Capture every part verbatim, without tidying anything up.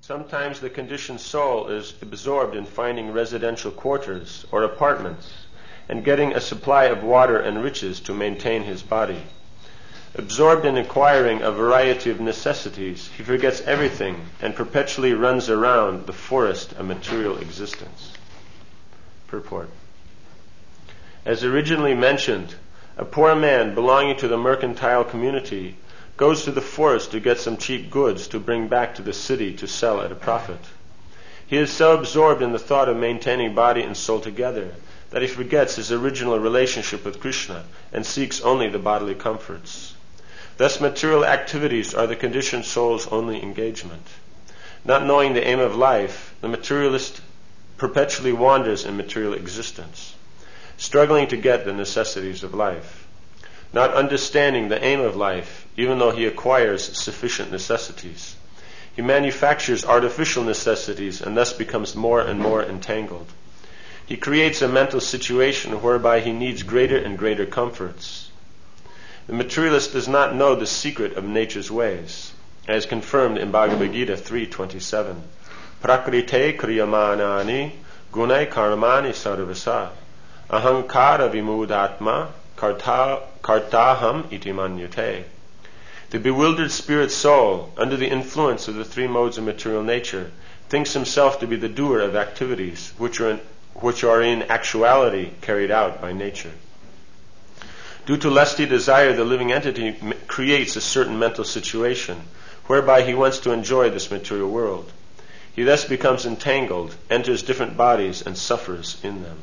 Sometimes the conditioned soul is absorbed in finding residential quarters or apartments and getting a supply of water and riches to maintain his body. Absorbed in acquiring a variety of necessities, he forgets everything and perpetually runs around the forest of material existence. Purport. As originally mentioned, a poor man belonging to the mercantile community goes to the forest to get some cheap goods to bring back to the city to sell at a profit. He is so absorbed in the thought of maintaining body and soul together that he forgets his original relationship with Krishna and seeks only the bodily comforts. Thus material activities are the conditioned soul's only engagement. Not knowing the aim of life, the materialist perpetually wanders in material existence, struggling to get the necessities of life. Not understanding the aim of life, even though he acquires sufficient necessities, he manufactures artificial necessities and thus becomes more and more entangled. He creates a mental situation whereby he needs greater and greater comforts. The materialist does not know the secret of nature's ways, as confirmed in Bhagavad Gita three twenty-seven. Prakrite kriyamanani gunai karmani sarvasa ahankara vimudatma karta kartaham iti manyate. The bewildered spirit soul, under the influence of the three modes of material nature, thinks himself to be the doer of activities which are in, which are in actuality carried out by nature. Due to lusty desire, the living entity m- creates a certain mental situation whereby he wants to enjoy this material world. He thus becomes entangled, enters different bodies, and suffers in them.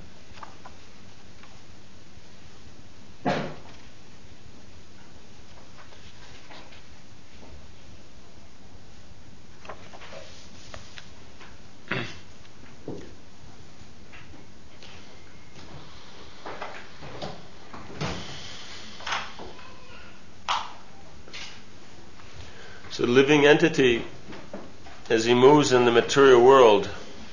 So the living entity, as he moves in the material world,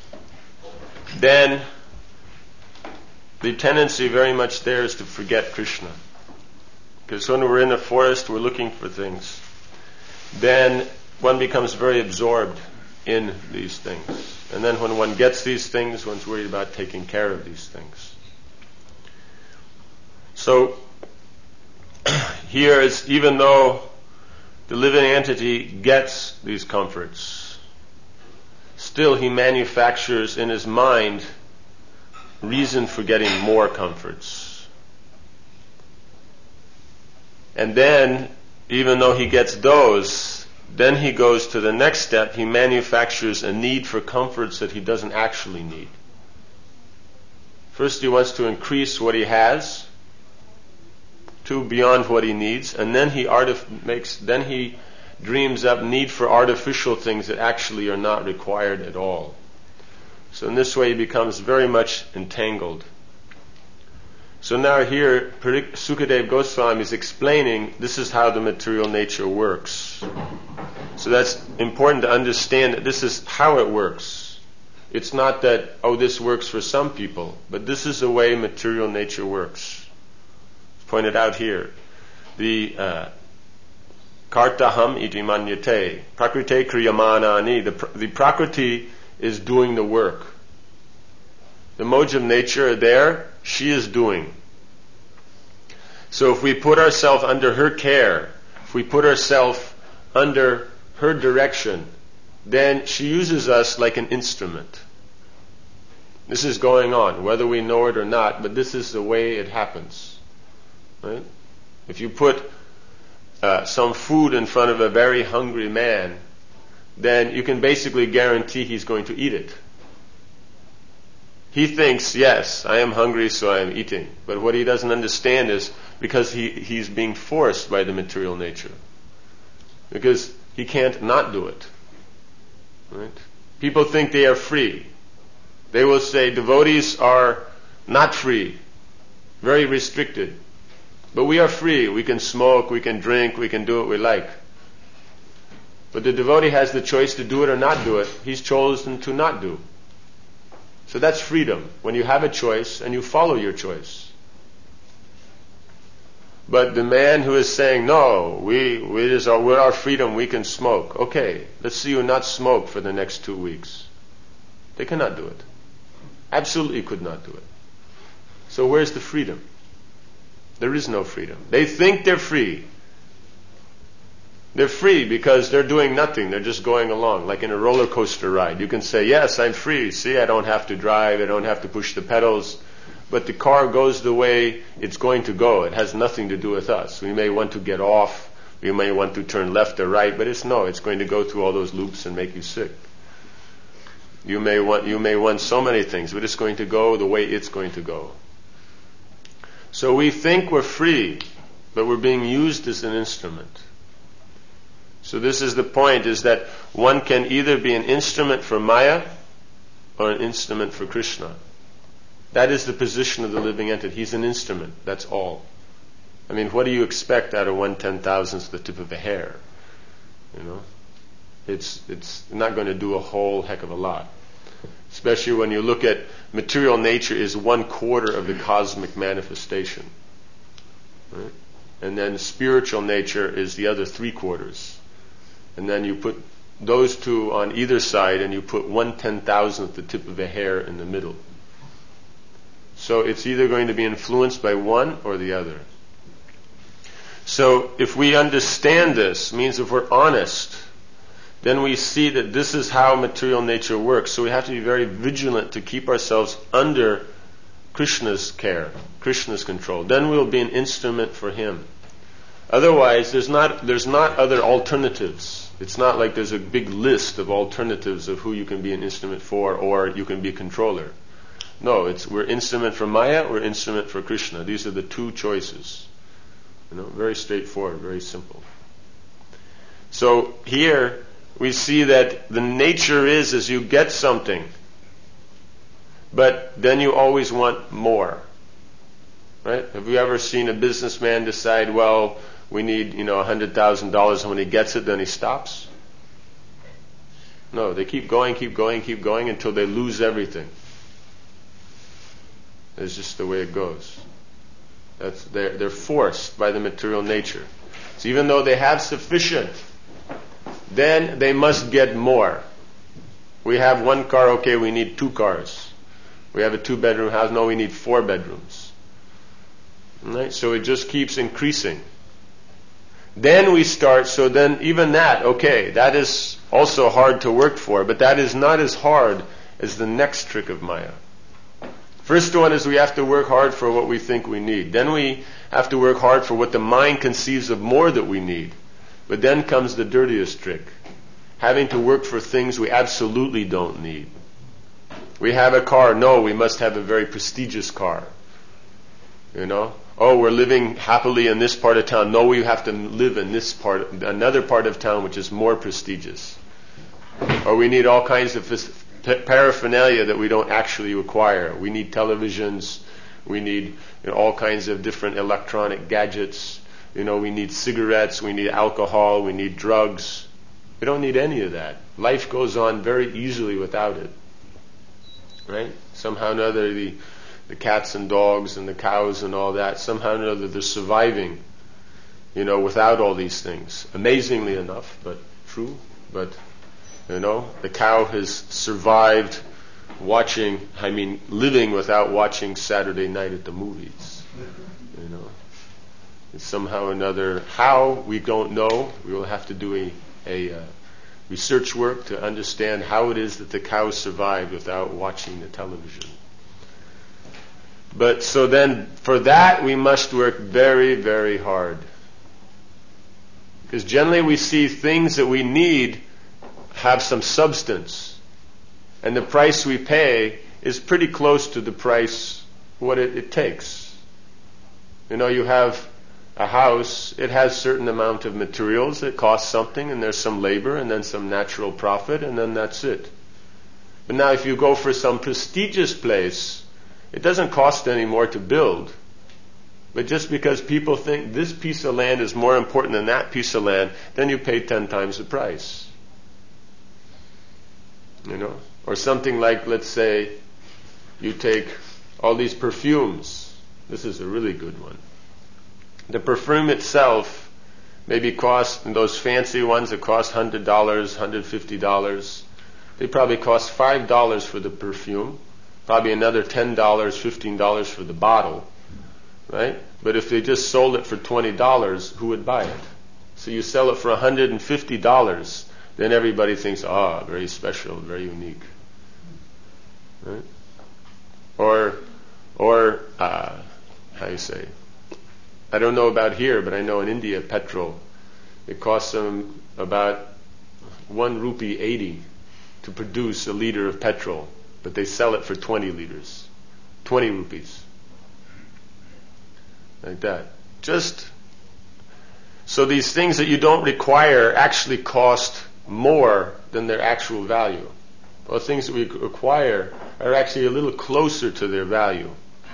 then the tendency very much there is to forget Krishna. Because when we're in the forest, we're looking for things. Then one becomes very absorbed in these things. And then when one gets these things, one's worried about taking care of these things. So here is, even though the living entity gets these comforts, still he manufactures in his mind reason for getting more comforts. And then, even though he gets those, then he goes to the next step. He manufactures a need for comforts that he doesn't actually need. First he wants to increase what he has to beyond what he needs, and then he artif- makes then he dreams up need for artificial things that actually are not required at all. So in this way he becomes very much entangled. So now here Sukadeva Goswami is explaining this is how the material nature works. So that's important to understand that this is how it works. It's not that, oh, this works for some people, but this is the way material nature works. Pointed out here, the uh, kartaham iti manyate, prakrite kriyamanani, the, pr- the prakriti is doing the work. The modes of nature are there, she is doing. So if we put ourselves under her care, if we put ourselves under her direction, then she uses us like an instrument. This is going on, whether we know it or not, but this is the way it happens. Right? If you put uh, some food in front of a very hungry man, then you can basically guarantee he's going to eat it. He thinks, yes, I am hungry, so I am eating. But what he doesn't understand is because he, he's being forced by the material nature. Because he can't not do it. Right? People think they are free. They will say devotees are not free, very restricted. But we are free. We can smoke, we can drink, we can do what we like. But the devotee has the choice to do it or not do it. He's chosen to not do. So that's freedom, when you have a choice and you follow your choice. But the man who is saying, no, we, we it is our, we're our freedom, we can smoke. Okay, let's see you not smoke for the next two weeks. They cannot do it. Absolutely could not do it. So where's the freedom? There is no freedom. They think they're free. They're free because they're doing nothing. They're just going along, like in a roller coaster ride. You can say, yes, I'm free. See, I don't have to drive. I don't have to push the pedals. But the car goes the way it's going to go. It has nothing to do with us. We may want to get off. We may want to turn left or right. But it's no, it's going to go through all those loops and make you sick. You may want, you may want so many things, but it's going to go the way it's going to go. So we think we're free, but we're being used as an instrument. So this is the point, is that one can either be an instrument for Maya or an instrument for Krishna. That is the position of the living entity. He's an instrument. That's all. I mean, what do you expect out of one ten thousandth the tip of a hair? You know, it's it's not going to do a whole heck of a lot. Especially when you look at material nature is one quarter of the cosmic manifestation, right? And then spiritual nature is the other three quarters. And then you put those two on either side, and you put one ten thousandth the tip of a hair in the middle. So it's either going to be influenced by one or the other. So if we understand this, means if we're honest, then we see that this is how material nature works. So we have to be very vigilant to keep ourselves under Krishna's care, Krishna's control. Then we'll be an instrument for Him. Otherwise, there's not there's not other alternatives. It's not like there's a big list of alternatives of who you can be an instrument for, or you can be a controller. No, it's we're instrument for Maya, we're instrument for Krishna. These are the two choices. You know, very straightforward, very simple. So here we see that the nature is as you get something, but then you always want more. Right? Have you ever seen a businessman decide, well, we need, you know, a hundred thousand dollars, and when he gets it, then he stops? No, they keep going, keep going, keep going until they lose everything. It's just the way it goes. That's they're they're forced by the material nature. So even though they have sufficient, then they must get more. We have one car, okay, we need two cars. We have a two-bedroom house, no, we need four bedrooms. Right? So it just keeps increasing. Then we start, so then even that, okay, that is also hard to work for, but that is not as hard as the next trick of Maya. First one is we have to work hard for what we think we need. Then we have to work hard for what the mind conceives of more that we need. But then comes the dirtiest trick, having to work for things we absolutely don't need. We have a car, no, we must have a very prestigious car. You know? Oh, we're living happily in this part of town. No, we have to live in this part, another part of town which is more prestigious. Or we need all kinds of paraphernalia that we don't actually require. We need televisions. We need, you know, all kinds of different electronic gadgets. You know, we need cigarettes. We need alcohol. We need drugs. We don't need any of that. Life goes on very easily without it. Right? Somehow or another, the the cats and dogs and the cows and all that, somehow or another they're surviving, you know, without all these things. Amazingly enough, but true. But, you know, the cow has survived watching, I mean, living without watching Saturday Night at the Movies. You know, it's somehow or another, how, we don't know. We will have to do a, a uh, research work to understand how it is that the cow survived without watching the television. But so then, for that, we must work very, very hard. Because generally we see things that we need have some substance. And the price we pay is pretty close to the price, what it, it takes. You know, you have a house, it has a certain amount of materials, it costs something, and there's some labor, and then some natural profit, and then that's it. But now if you go for some prestigious place, it doesn't cost any more to build. But just because people think this piece of land is more important than that piece of land, then you pay ten times the price. You know? Or something like, let's say, you take all these perfumes. This is a really good one. The perfume itself maybe cost, those fancy ones that cost one hundred dollars, one hundred fifty dollars, they probably cost five dollars for the perfume, probably another ten dollars, fifteen dollars for the bottle, right? But if they just sold it for twenty dollars, who would buy it? So you sell it for one hundred fifty dollars, then everybody thinks, ah, oh, very special, very unique. Right? Or, or uh, how do you say? I don't know about here, but I know in India, petrol, it costs them about one rupee eighty to produce a liter of petrol, but they sell it for twenty liters, twenty rupees, like that. Just so these things that you don't require actually cost more than their actual value. Well, things that we acquire are actually a little closer to their value.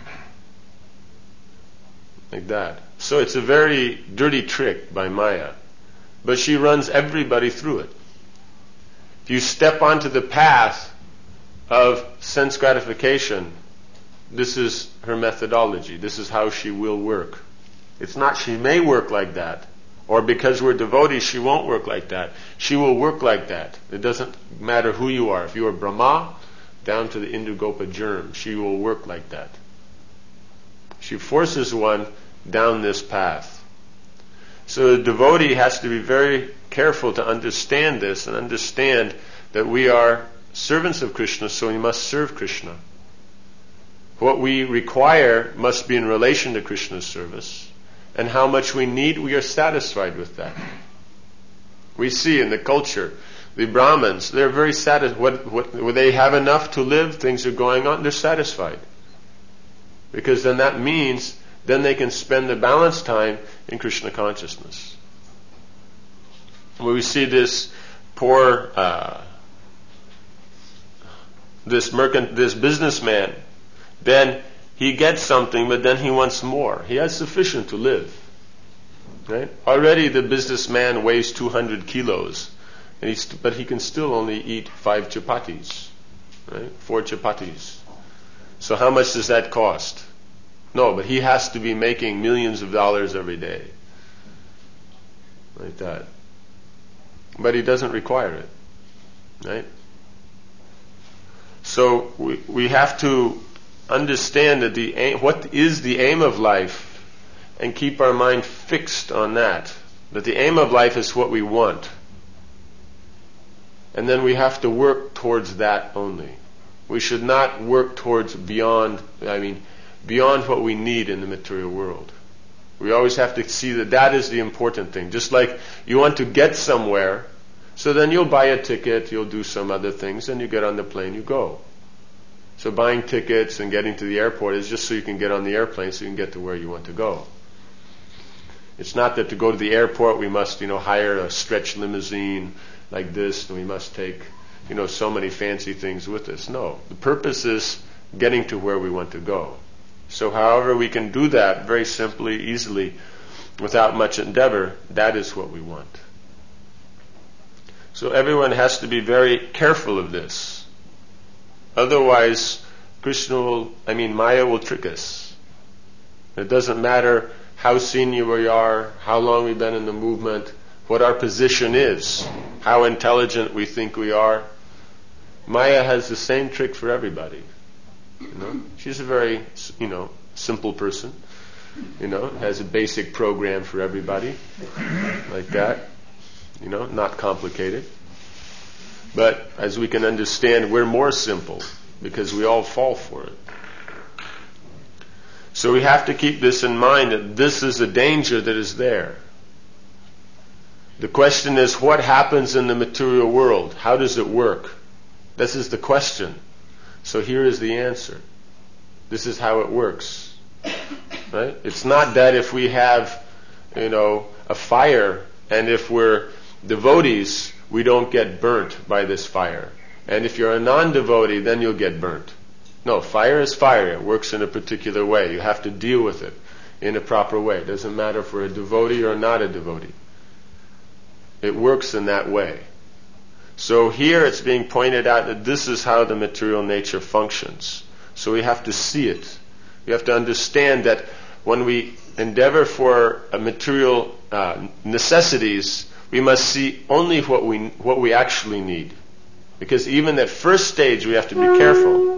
Like that. So it's a very dirty trick by Maya. But she runs everybody through it. If you step onto the path of sense gratification, this is her methodology. This is how she will work. It's not she may work like that, or because we're devotees she won't work like that. She will work like that. It doesn't matter who you are. If you are Brahma, down to the Indugopa germ, she will work like that. She forces one down this path. So the devotee has to be very careful to understand this and understand that we are servants of Krishna, so we must serve Krishna. What we require must be in relation to Krishna's service, and how much we need, we are satisfied with that. We see in the culture, the Brahmins, they're very satisfied. What, what, when they have enough to live, things are going on, they're satisfied. Because then that means then they can spend the balance time in Krishna consciousness. When we see this poor, uh, this mercant, this businessman, then he gets something, but then he wants more. He has sufficient to live. Right? Already the businessman weighs two hundred kilos, and he's, but he can still only eat five chapatis, right? Four chapatis. So how much does that cost? No, but he has to be making millions of dollars every day. Like that. But he doesn't require it. Right? So we, we have to understand that the aim, what is the aim of life, and keep our mind fixed on that. That the aim of life is what we want. And then we have to work towards that only. We should not work towards beyond, I mean, beyond what we need in the material world. We always have to see that that is the important thing. Just like you want to get somewhere, so then you'll buy a ticket, you'll do some other things, and you get on the plane, you go. So buying tickets and getting to the airport is just so you can get on the airplane so you can get to where you want to go. It's not that to go to the airport we must, you know, hire a stretch limousine like this, and we must take, you know, so many fancy things with us. No. The purpose is getting to where we want to go. So however we can do that very simply, easily, without much endeavor, that is what we want. So everyone has to be very careful of this. Otherwise, Krishna will, I mean, Maya will trick us. It doesn't matter how senior we are, how long we've been in the movement, what our position is, how intelligent we think we are. Maya has the same trick for everybody. You know, she's a very, you know, simple person. You know, has a basic program for everybody, like that. You know, not complicated. But as we can understand, we're more simple because we all fall for it. So we have to keep this in mind, that this is a danger that is there. The question is, what happens in the material world? How does it work? This is the question. So here is the answer. This is how it works. Right? It's not that if we have, you know, a fire, and if we're devotees, we don't get burnt by this fire. And if you're a non-devotee, then you'll get burnt. No, fire is fire. It works in a particular way. You have to deal with it in a proper way. It doesn't matter if we're a devotee or not a devotee. It works in that way. So here it's being pointed out that this is how the material nature functions. So we have to see it. We have to understand that when we endeavor for a material uh, necessities, we must see only what we what we actually need. Because even at first stage, we have to be careful.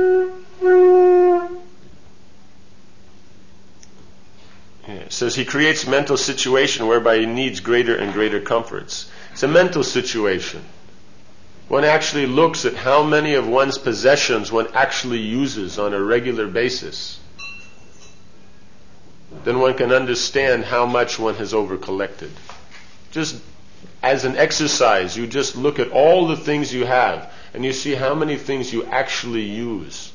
Yeah, it says he creates mental situation whereby he needs greater and greater comforts. It's a mental situation. One actually looks at how many of one's possessions one actually uses on a regular basis. Then one can understand how much one has over-collected. Just as an exercise, you just look at all the things you have, and you see how many things you actually use.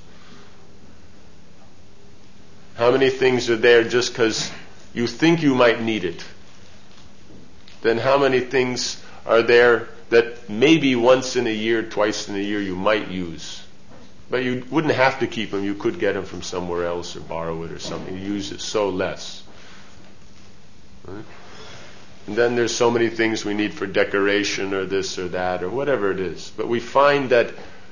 How many things are there just because you think you might need it? Then how many things are there that maybe once in a year, twice in a year you might use? But you wouldn't have to keep them. You could get them from somewhere else or borrow it or something. You use it so less. Right? And then there's so many things we need for decoration or this or that or whatever it is. But we find that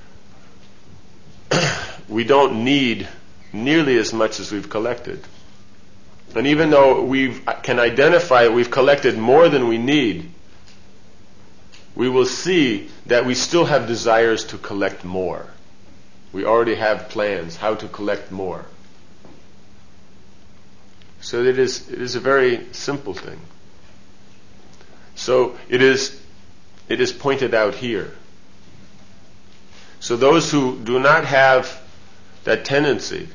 we don't need nearly as much as we've collected. And even though we can identify we've collected more than we need, we will see that we still have desires to collect more. We already have plans how to collect more. So it is it is a very simple thing. So it is it is pointed out here. So those who do not have that tendency,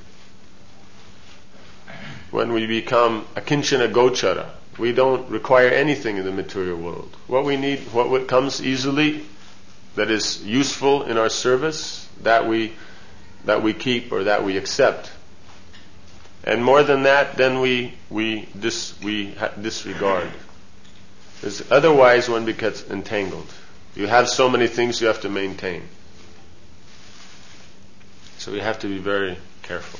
when we become akinchana gochara, we don't require anything in the material world. What we need, what comes easily, that is useful in our service, that we that we keep or that we accept. And more than that, then we we dis, we ha- disregard. Because otherwise, one becomes entangled. You have so many things you have to maintain. So we have to be very careful.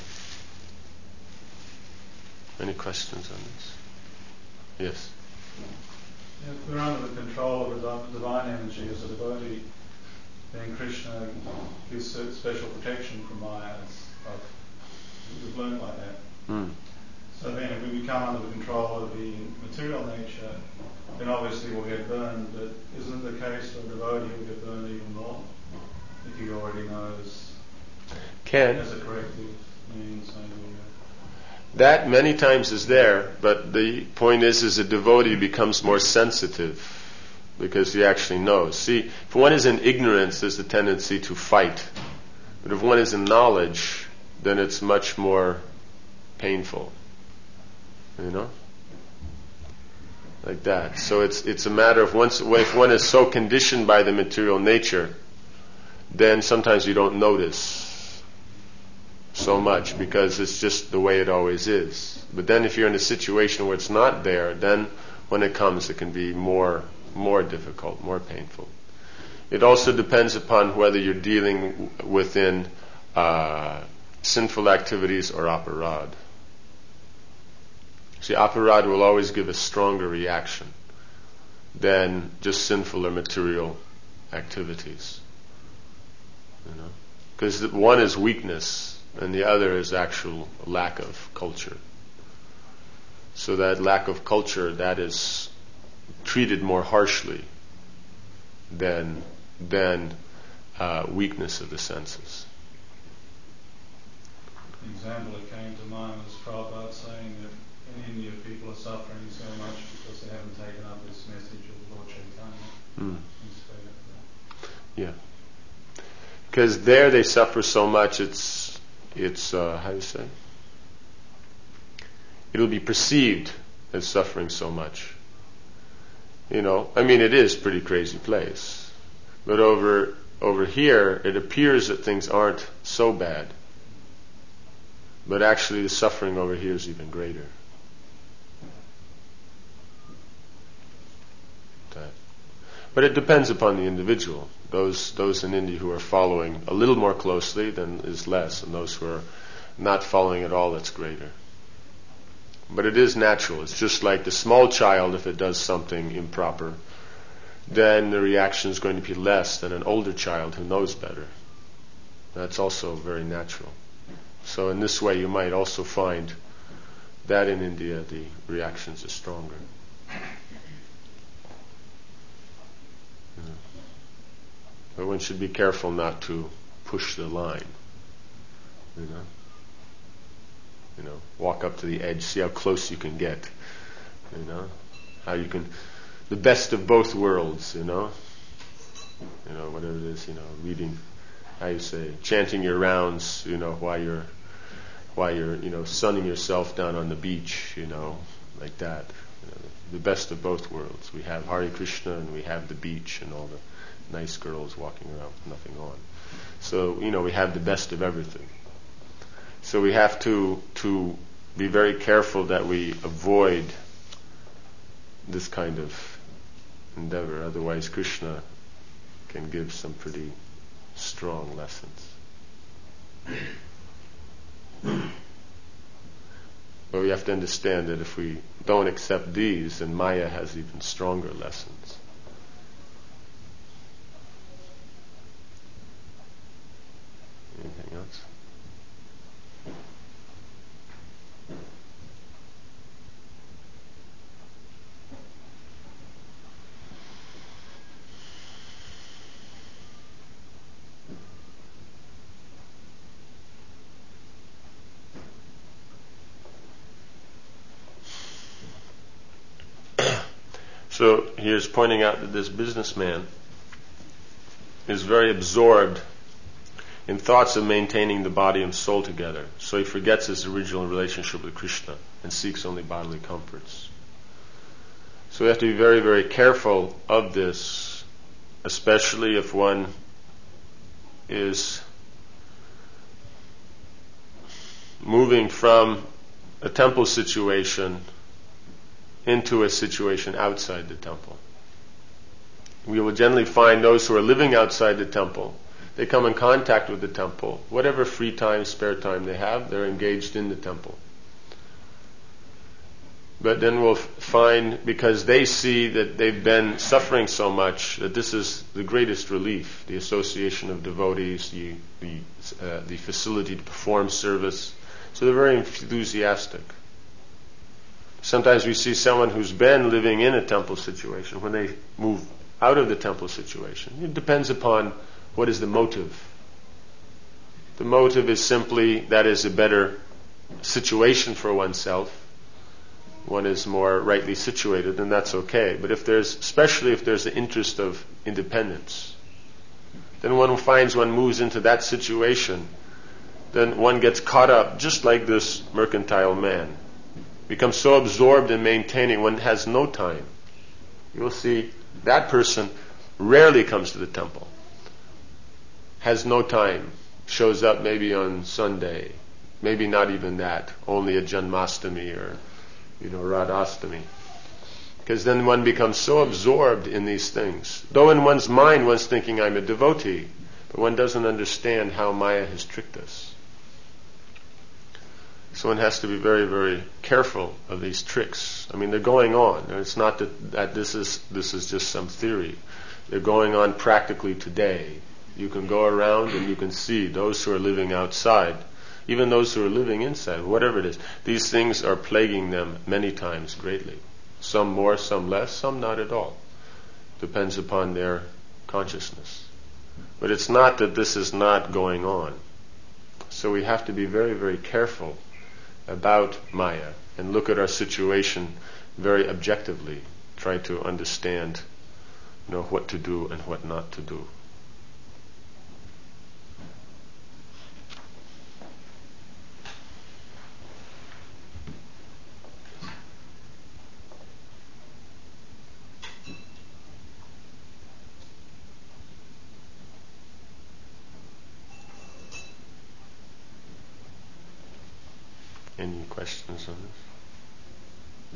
Any questions on this? Yes. Yeah, if we're under the control of the divine energy as a devotee, then Krishna gives special protection from Maya. Like, we've learned like that. Mm. So then if we become under the control of the material nature, then obviously we'll get burned. But isn't it the case that a devotee will get burned even more if he already knows Can. as a corrective means? Maybe, That many times is there, but the point is, is a devotee becomes more sensitive because he actually knows. See, if one is in ignorance, there's a tendency to fight. But if one is in knowledge, then it's much more painful. You know? Like that. So it's it's a matter of once if one is so conditioned by the material nature, then sometimes you don't notice so much because it's just the way it always is. But then if you're in a situation where it's not there, then when it comes it can be more more difficult, more painful. It also depends upon whether you're dealing within uh, sinful activities or aparad. See, aparad will always give a stronger reaction than just sinful or material activities. You know, because one is weakness and the other is actual lack of culture. So that lack of culture, that is treated more harshly than than uh, weakness of the senses. The example that came to mind was Prabhupada saying that in India people are suffering so much because they haven't taken up this message of Lord Chaitanya. Mm. Yeah. Because there they suffer so much, it's, it's uh, how do you say? It'll be perceived as suffering so much. You know, I mean, it is a pretty crazy place. But over over here, it appears that things aren't so bad. But actually the suffering over here is even greater. That. But it depends upon the individual. Those those in India who are following a little more closely, then is less. And those who are not following at all, that's greater. But it is natural. It's just like the small child, if it does something improper, then the reaction is going to be less than an older child who knows better. That's also very natural. So in this way you might also find that in India the reactions are stronger. You know. But one should be careful not to push the line. You know. You know, walk up to the edge, see how close you can get. You know, how you can, the best of both worlds. You know, you know whatever it is. You know, reading, how you say, chanting your rounds. You know, while you're, while you're, you know, sunning yourself down on the beach. You know, like that. You know, the best of both worlds. We have Hare Krishna and we have the beach and all the nice girls walking around with nothing on. So you know, we have the best of everything. So we have to to be very careful that we avoid this kind of endeavor. Otherwise, Krishna can give some pretty strong lessons. But we have to understand that if we don't accept these, then Maya has even stronger lessons. Anything else? So here's pointing out that this businessman is very absorbed in thoughts of maintaining the body and soul together. So he forgets his original relationship with Krishna and seeks only bodily comforts. So we have to be very, very careful of this, especially if one is moving from a temple situation into a situation outside the temple. We will generally find those who are living outside the temple, they come in contact with the temple. Whatever free time, spare time they have, they're engaged in the temple. But then we'll find, because they see that they've been suffering so much, that this is the greatest relief, the association of devotees, the the, uh, the facility to perform service. So they're very enthusiastic. Sometimes we see someone who's been living in a temple situation, when they move out of the temple situation, it depends upon what is the motive. The motive is simply that is a better situation for oneself. One is more rightly situated, and that's okay. But if there's, especially if there's the interest of independence, then one finds one moves into that situation, then one gets caught up, just like this mercantile man. Becomes so absorbed in maintaining, one has no time. You'll see that person rarely comes to the temple. Has no time. Shows up maybe on Sunday. Maybe not even that. Only a Janmashtami or, you know, Radhastami. Because then one becomes so absorbed in these things. Though in one's mind one's thinking, I'm a devotee, but one doesn't understand how Maya has tricked us. So one has to be very, very careful of these tricks. I mean, they're going on. It's not that, that this is this is just some theory. They're going on practically today. You can go around and you can see those who are living outside, even those who are living inside, whatever it is. These things are plaguing them many times greatly. Some more, some less, some not at all. Depends upon their consciousness. But it's not that this is not going on. So we have to be very, very careful about Maya and look at our situation very objectively, try to understand, you know, what to do and what not to do. Any questions on this?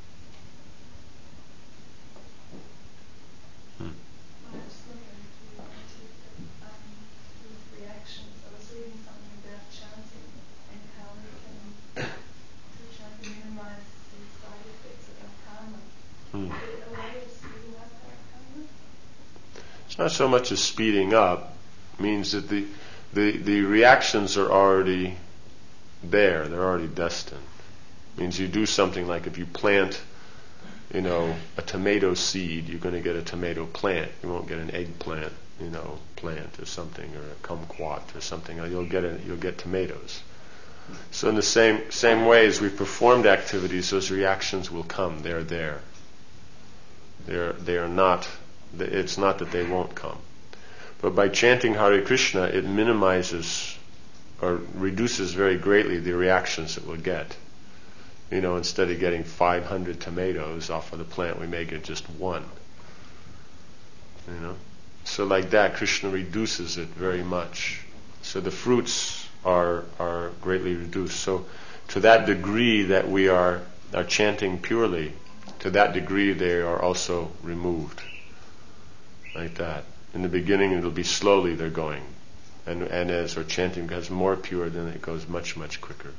Hmm. I was looking to um, these reactions. I was reading something about chanting and how we can, through chanting, minimize the side effects of our karma. Hmm. Is it a way of speeding up our karma? It's not so much as speeding up. It means that the, the, the reactions are already there, they're already destined. Means you do something like if you plant, you know, a tomato seed, you're going to get a tomato plant. You won't get an eggplant, you know, plant or something, or a kumquat or something. You'll get a, you'll get tomatoes. So in the same same way as we've performed activities, those reactions will come. They're there. They're they are not. It's not that they won't come. But by chanting Hare Krishna, it minimizes or reduces very greatly the reactions that we'll get. You know, instead of getting five hundred tomatoes off of the plant, we may get just one. You know? So like that, Krishna reduces it very much. So the fruits are are greatly reduced. So to that degree that we are, are chanting purely, to that degree they are also removed. Like that. In the beginning it'll be slowly they're going. And and as our chanting becomes more pure, then it goes much, much quicker.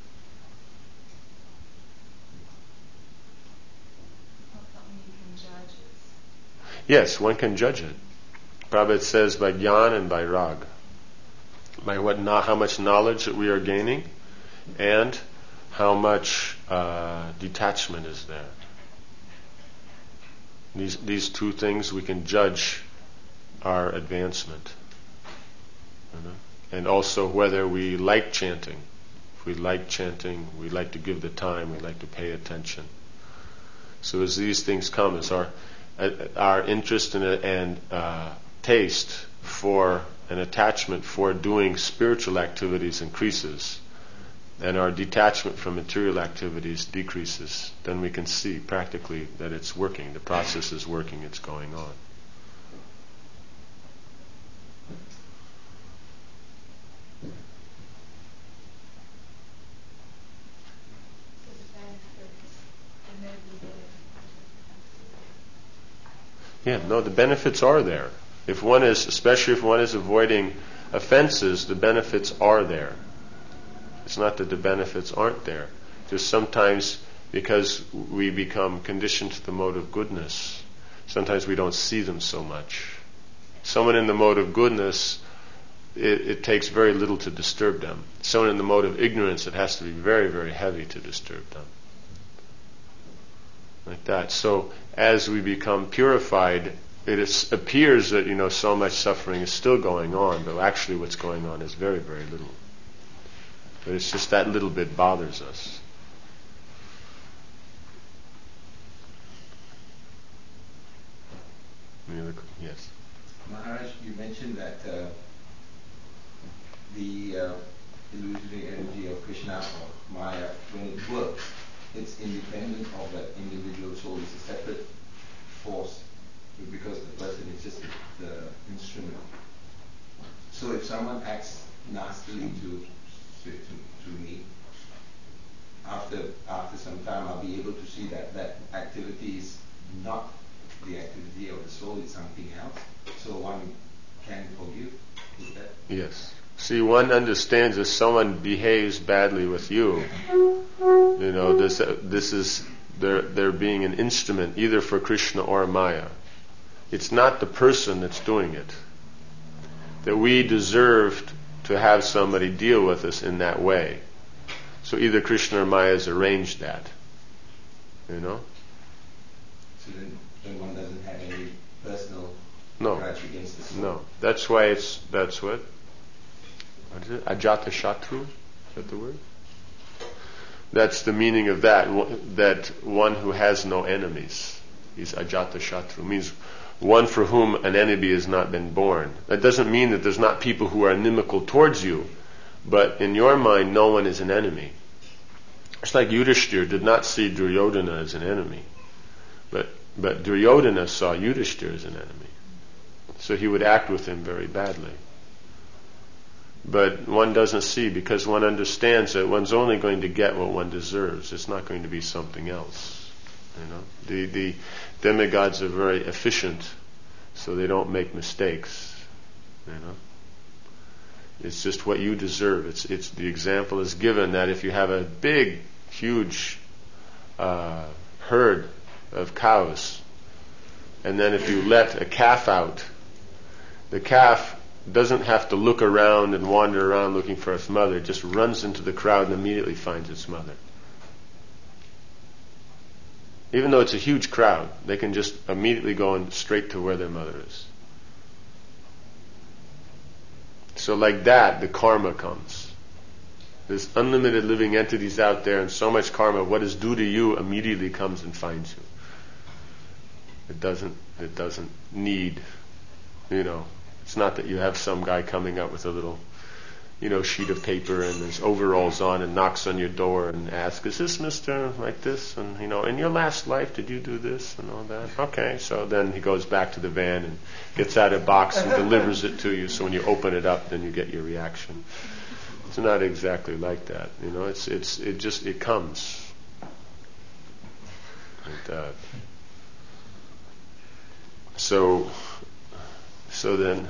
Yes, one can judge it. Prabhupada says by jnana and by rag. By what, no, how much knowledge that we are gaining, and how much uh, detachment is there. These these two things we can judge our advancement. You know? And also whether we like chanting. If we like chanting, we like to give the time, we like to pay attention. So as these things come, as our our interest in it and uh, taste for an attachment for doing spiritual activities increases, and our detachment from material activities decreases, then we can see practically that it's working. The process is working, it's going on. Yeah, no, the benefits are there. If one is, especially if one is avoiding offenses, the benefits are there. It's not that the benefits aren't there. Just sometimes, because we become conditioned to the mode of goodness, sometimes we don't see them so much. Someone in the mode of goodness, it, it takes very little to disturb them. Someone in the mode of ignorance, it has to be very, very heavy to disturb them. Like that. So as we become purified, it is, appears that, you know, so much suffering is still going on, but actually what's going on is very, very little. But it's just that little bit bothers us. Any other, yes. Maharaj, you mentioned that uh, the uh, illusory energy of Krishna or Maya, when it works, it's independent of that individual soul. It's a separate force because the person is just the instrument. So if someone acts nastily to to, to me, after after some time I'll be able to see that that activity is not the activity of the soul, it's something else. So one can forgive. Is that? Yes. See, one understands if someone behaves badly with you, you know, this uh, this is they're they're being an instrument either for Krishna or Maya. It's not the person that's doing it. That we deserved to have somebody deal with us in that way. So either Krishna or Maya has arranged that. You know? So then, then one doesn't have any personal no. grudge against the soul. No. That's why it's that's what? What is it? Ajata Shatru? Is that the word? That's the meaning of that. That one who has no enemies. He's Ajata Shatru. Means one for whom an enemy has not been born. That doesn't mean that there's not people who are inimical towards you, but in your mind no one is an enemy. It's like Yudhishthira did not see Duryodhana as an enemy, but but Duryodhana saw Yudhishthira as an enemy. So he would act with him very badly. But one doesn't see, because one understands that one's only going to get what one deserves. It's not going to be something else. You know, the the demigods are very efficient, so they don't make mistakes. You know, it's just what you deserve. It's it's the example is given that if you have a big, huge uh, herd of cows, and then if you let a calf out, the calf doesn't have to look around and wander around looking for its mother. It just runs into the crowd and immediately finds its mother. Even though it's a huge crowd, they can just immediately go in straight to where their mother is. So like that, the karma comes. There's unlimited living entities out there, and so much karma, what is due to you immediately comes and finds you. It doesn't, it doesn't need, you know, it's not that you have some guy coming up with a little, you know, sheet of paper and his overalls on and knocks on your door and asks, is this Mister like this? And, you know, in your last life, did you do this and all that? Okay, so then he goes back to the van and gets out a box and delivers it to you. So when you open it up, then you get your reaction. It's not exactly like that, you know. It's it's it just it comes like that. So so then,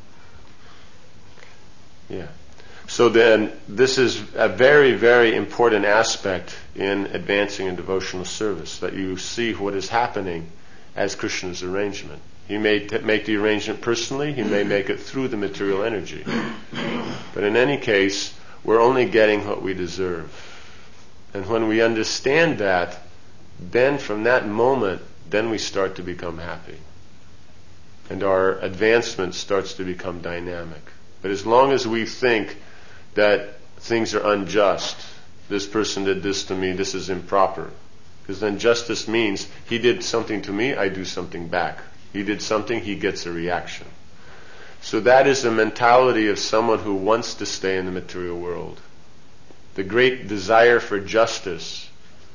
yeah. So then, this is a very, very important aspect in advancing in devotional service, that you see what is happening as Krishna's arrangement. He may t- make the arrangement personally, he may make it through the material energy. But in any case, we're only getting what we deserve. And when we understand that, then from that moment, then we start to become happy. And our advancement starts to become dynamic. But as long as we think that things are unjust, this person did this to me, this is improper. Because then justice means he did something to me, I do something back. He did something, he gets a reaction. So that is the mentality of someone who wants to stay in the material world. The great desire for justice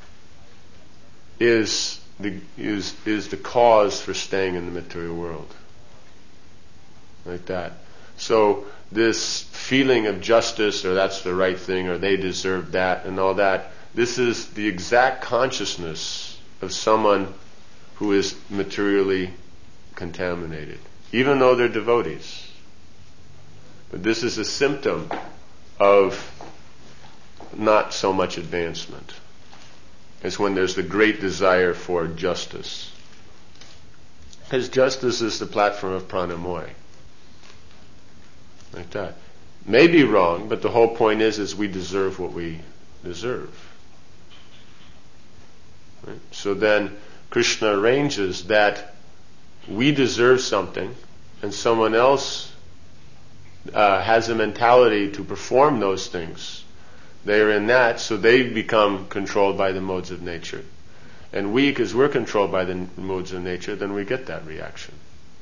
is the, is, is the cause for staying in the material world. Like that. So this feeling of justice, or that's the right thing, or they deserve that, and all that, this is the exact consciousness of someone who is materially contaminated, even though they're devotees. But this is a symptom of not so much advancement. It's when there's the great desire for justice. Because justice is the platform of pranamoy. Like that. May be wrong, but the whole point is, is we deserve what we deserve. Right? So then Krishna arranges that we deserve something, and someone else uh, has a mentality to perform those things. They are in that, so they become controlled by the modes of nature. And we, because we're controlled by the n- modes of nature, then we get that reaction.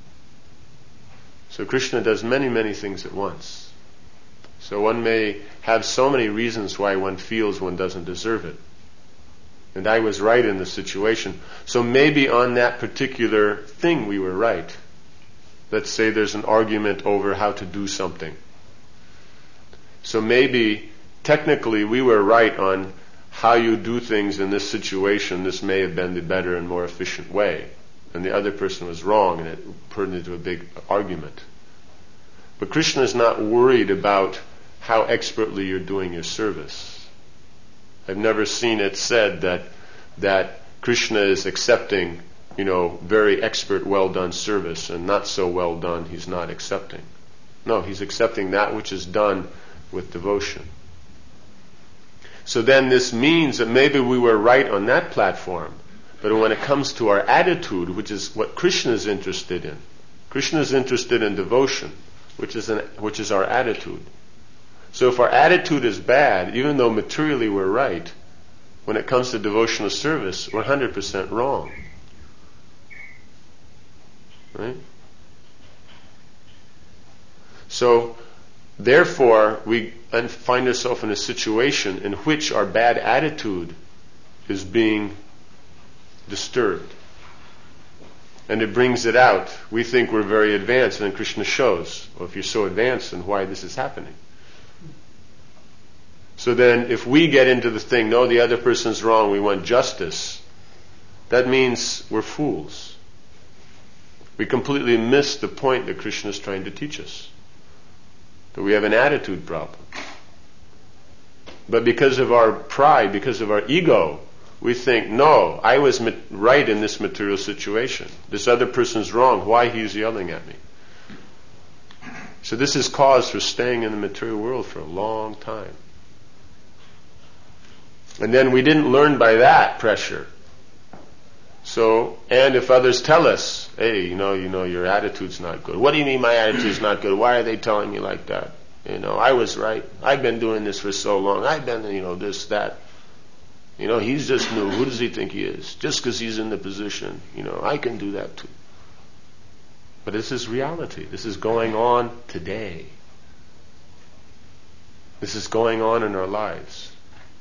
So Krishna does many, many things at once. So one may have so many reasons why one feels one doesn't deserve it. And I was right in the situation. So maybe on that particular thing we were right. Let's say there's an argument over how to do something. So maybe technically we were right on how you do things in this situation. This may have been the better and more efficient way. And the other person was wrong, and it turned into a big argument. But Krishna is not worried about how expertly you're doing your service. I've never seen it said that that Krishna is accepting, you know, very expert, well done service, and not so well done, he's not accepting. No, he's accepting that which is done with devotion. So then this means that maybe we were right on that platform, but when it comes to our attitude, which is what Krishna is interested in, Krishna is interested in devotion, which is an, which is our attitude. So if our attitude is bad, even though materially we're right, when it comes to devotional service, we're one hundred percent wrong. Right? So, therefore, we find ourselves in a situation in which our bad attitude is being disturbed. And it brings it out. We think we're very advanced, and then Krishna shows, well, if you're so advanced, then why this is happening? So then, if we get into the thing, no, the other person's wrong, we want justice, that means we're fools. We completely miss the point that Krishna is trying to teach us. That we have an attitude problem. But because of our pride, because of our ego, we think, no, I was ma- right in this material situation. This other person's wrong. Why he's yelling at me? So this is cause for staying in the material world for a long time. And then we didn't learn by that pressure So, and if others tell us, hey, you know, you know, your attitude's not good. What do you mean my attitude's not good? Why are they telling me like that? You know, I was right. I've been doing this for so long. I've been, you know, this, that. You know, he's just new. Who does he think he is? Just because he's in the position. You know, I can do that too. But this is reality. This is going on today. This is going on in our lives.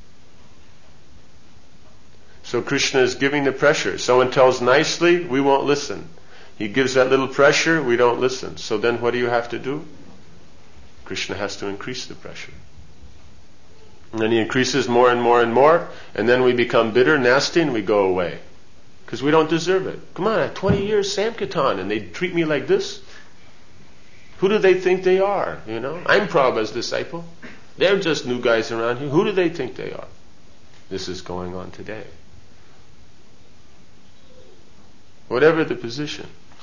So Krishna is giving the pressure. Someone tells nicely, we won't listen. He gives that little pressure, we don't listen. So then what do you have to do? Krishna has to increase the pressure. And then he increases more and more and more, and then we become bitter, nasty, and we go away. Because we don't deserve it. Come on, I had twenty years Sankirtan, and they treat me like this? Who do they think they are? You know, I'm Prabhupada's disciple. They're just new guys around here. Who do they think they are? This is going on today. Whatever the position.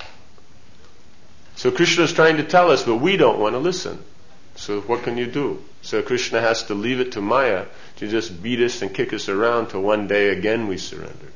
So Krishna is trying to tell us, but we don't want to listen. So what can you do? So Krishna has to leave it to Maya to just beat us and kick us around till one day again we surrender.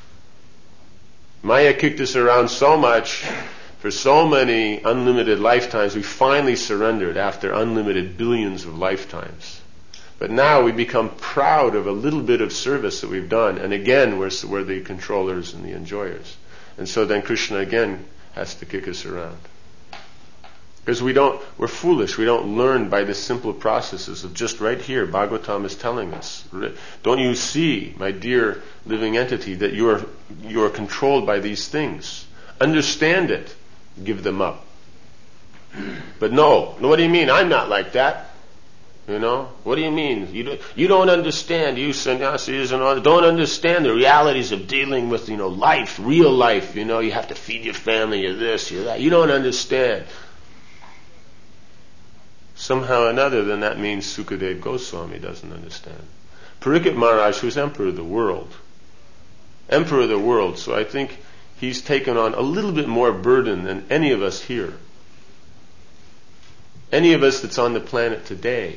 Maya kicked us around so much for so many unlimited lifetimes, we finally surrendered after unlimited billions of lifetimes. But now we become proud of a little bit of service that we've done, and again we're, we're the controllers and the enjoyers. And so then Krishna again has to kick us around. Because we don't, we're foolish. We don't learn by the simple processes of just right here. Bhagavatam is telling us. Don't you see, my dear living entity, that you are, you are controlled by these things? Understand it. Give them up. But no, no, what do you mean? I'm not like that. You know, what do you mean? You don't, you don't understand, you sannyasis and all, don't understand the realities of dealing with, you know, life, real life. You know, you have to feed your family, you're this, you're that. You don't understand. Somehow or another, then that means Sukadeva Goswami doesn't understand. Parikshit Maharaj, who's emperor of the world, emperor of the world, so I think he's taken on a little bit more burden than any of us here. Any of us that's on the planet today.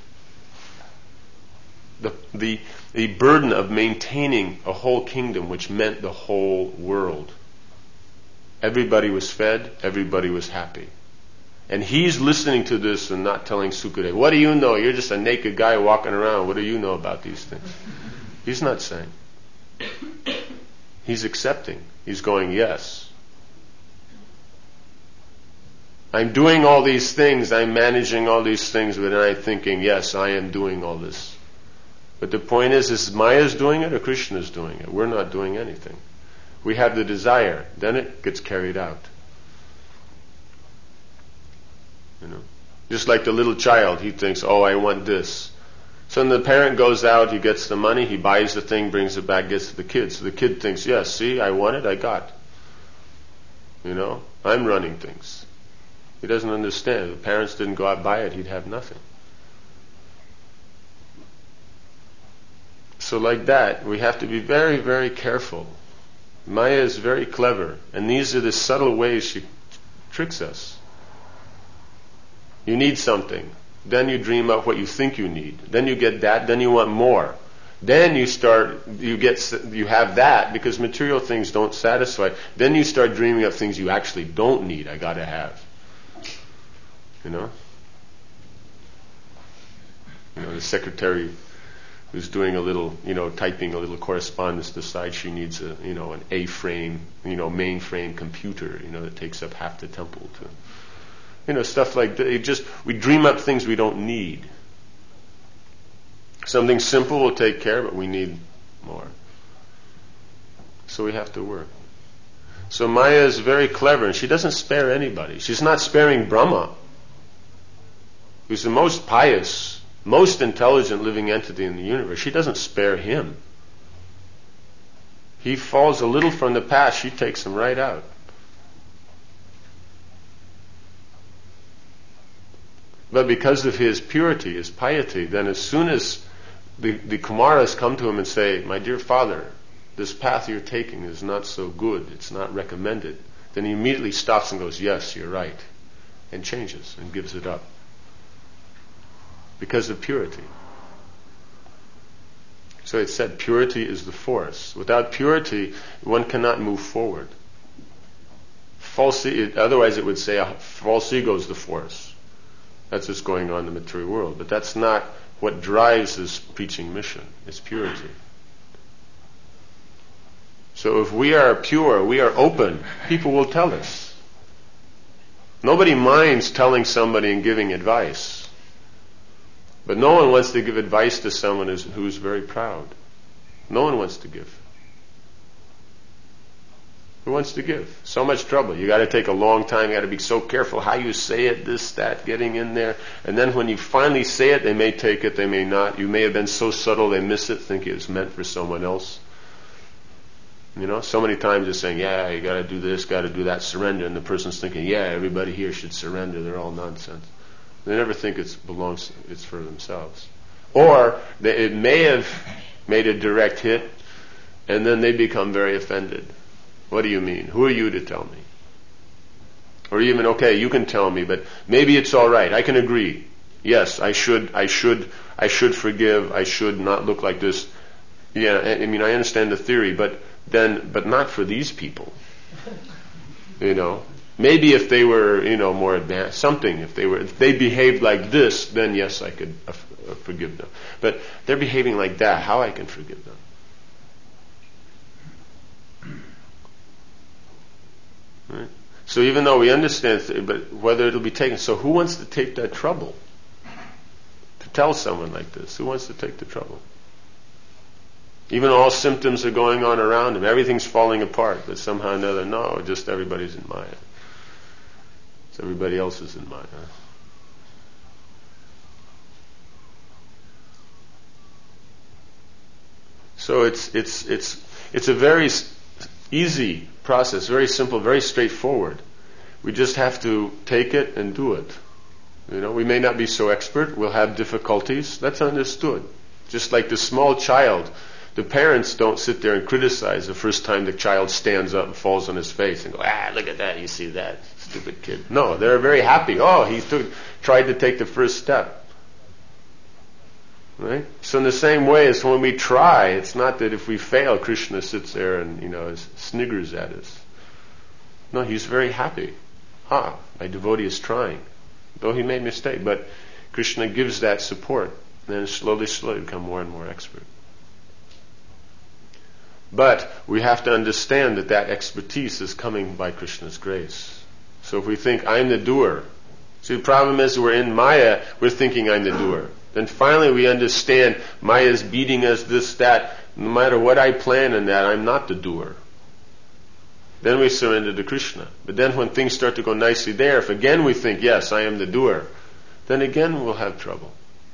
The, the, the burden of maintaining a whole kingdom, which meant the whole world. Everybody was fed, everybody was happy. And he's listening to this and not telling Sukadeva, what do you know? You're just a naked guy walking around. What do you know about these things? He's not saying. He's accepting. He's going, yes. I'm doing all these things. I'm managing all these things. But then I'm thinking, yes, I am doing all this. But the point is, is Maya's doing it or Krishna's doing it? We're not doing anything. We have the desire. Then it gets carried out. You know, just like the little child, he thinks, oh, I want this. So then the parent goes out, he gets the money, he buys the thing, brings it back, gets to the kid. So the kid thinks, yes, see, I want it, I got. You know, I'm running things. He doesn't understand. If the parents didn't go out and buy it, he'd have nothing. So like that, we have to be very, very careful. Maya is very clever, and these are the subtle ways she tricks us. You need something. Then you dream up what you think you need. Then you get that. Then you want more. Then you start, you get, you have that because material things don't satisfy. Then you start dreaming of things you actually don't need. I gotta have. You know? You know, the secretary who's doing a little, you know, typing a little correspondence decides she needs a, you know, an A-frame, you know, mainframe computer, you know, that takes up half the temple to. You know, stuff like that. It just, we dream up things we don't need. Something simple will take care, but we need more. So we have to work. So Maya is very clever, and she doesn't spare anybody. She's not sparing Brahma, who's the most pious, most intelligent living entity in the universe. She doesn't spare him. He falls a little from the path, she takes him right out. But because of his purity, his piety, then as soon as the, the Kumaras come to him and say, my dear father, this path you're taking is not so good, it's not recommended, then he immediately stops and goes, yes, you're right, and changes and gives it up. Because of purity. So it said purity is the force. Without purity, one cannot move forward. False, it, otherwise it would say a false ego is the force. That's what's going on in the material world. But that's not what drives this preaching mission. It's purity. So if we are pure, we are open, people will tell us. Nobody minds telling somebody and giving advice. But no one wants to give advice to someone who's, who's very proud. No one wants to give. Who wants to give? So much trouble. You got to take a long time. You got to be so careful how you say it, this, that, getting in there. And then when you finally say it, they may take it, they may not. You may have been so subtle they miss it, think it was meant for someone else. You know, so many times they're saying, yeah, you got to do this, got to do that, surrender. And the person's thinking, yeah, everybody here should surrender. They're all nonsense. They never think it belongs, it's for themselves. Or they, it may have made a direct hit, and then they become very offended. What do you mean? Who are you to tell me? Or even, okay, you can tell me, but maybe it's all right. I can agree. Yes, I should, I should, I should forgive. I should not look like this. Yeah, I mean, I understand the theory, but then, but not for these people. You know, maybe if they were, you know, more advanced, something. If they were, if they behaved like this, then yes, I could uh, uh, forgive them. But they're behaving like that. How I can forgive them? Right? So even though we understand, but whether it'll be taken, so who wants to take that trouble to tell someone like this? Who wants to take the trouble? Even all symptoms are going on around him, everything's falling apart, but somehow or another, no, just everybody's in Maya. So everybody else is in Maya. So it's it's it's it's a very easy process, very simple, very straightforward. We just have to take it and do it. You know, we may not be so expert, we'll have difficulties, that's understood. Just like the small child, the parents don't sit there and criticize the first time the child stands up and falls on his face and go, ah, look at that, you see that, stupid kid. No, they're very happy. Oh, he took, tried to take the first step. Right? So in the same way as when we try, it's not that if we fail, Krishna sits there and, you know, sniggers at us. No, he's very happy. Ah, my devotee is trying. Though he made a mistake, but Krishna gives that support. And then slowly, slowly become more and more expert. But we have to understand that that expertise is coming by Krishna's grace. So if we think, I'm the doer. See, the problem is we're in Maya, we're thinking I'm the doer. Then finally we understand Maya is beating us, this, that. No matter what I plan in that, I'm not the doer. Then we surrender to Krishna. But then when things start to go nicely there, if again we think, yes, I am the doer, then again we'll have trouble.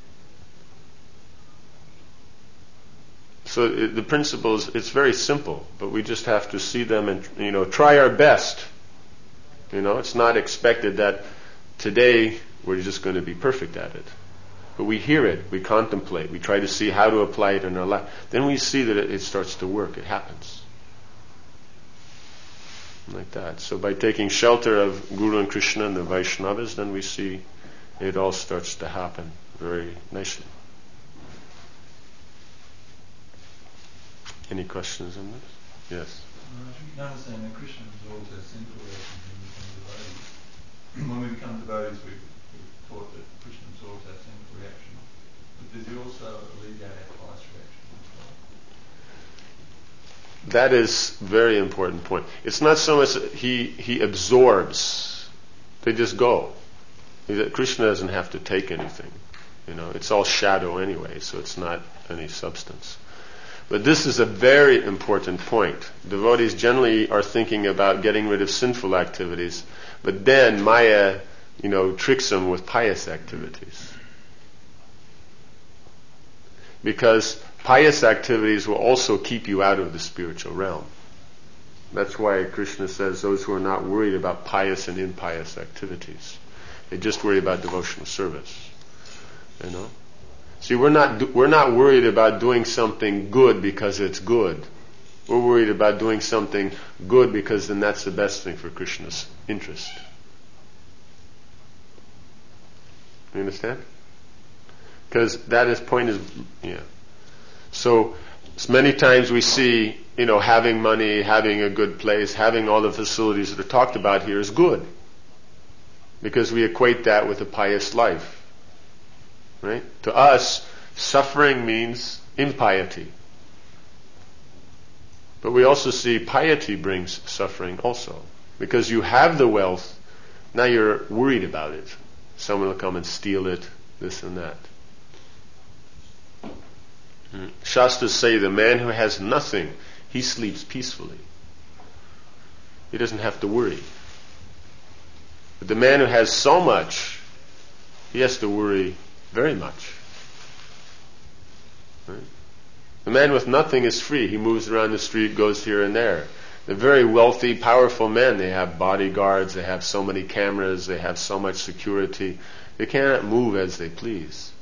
So it, the principles, it's very simple, but we just have to see them and, you know, try our best. You know, it's not expected that today we're just going to be perfect at it. But we hear it, we contemplate, we try to see how to apply it in our life. Then we see that it, it starts to work, it happens. Like that. So by taking shelter of Guru and Krishna and the Vaishnavas, then we see it all starts to happen very nicely. Any questions on this? Yes. Well, I think you understand that Krishna is also sinful relations when we become devotees. When we become devotees, we've, we've taught that Krishna absorbs our sinful reaction. But does he also alleviate our pious reaction as well? That is a very important point. It's not so much that he, he absorbs. They just go. Krishna doesn't have to take anything. You know, it's all shadow anyway, so it's not any substance. But this is a very important point. Devotees generally are thinking about getting rid of sinful activities, but then Maya, you know, tricks them with pious activities. Because pious activities will also keep you out of the spiritual realm. That's why Krishna says those who are not worried about pious and impious activities. They just worry about devotional service. You know? See, we're not we're not worried about doing something good because it's good. We're worried about doing something good because then that's the best thing for Krishna's interest. You understand? Because that is point is yeah. So, so many times we see, you know, having money, having a good place, having all the facilities that are talked about here is good. Because we equate that with a pious life. Right? To us, suffering means impiety. But we also see piety brings suffering also. Because you have the wealth, now you're worried about it. Someone will come and steal it, this and that. Hmm. Shastras say the man who has nothing, he sleeps peacefully. He doesn't have to worry. But the man who has so much, he has to worry very much. Right? The man with nothing is free. He moves around the street, goes here and there. The very wealthy, powerful men, they have bodyguards, they have so many cameras, they have so much security. They cannot move as they please.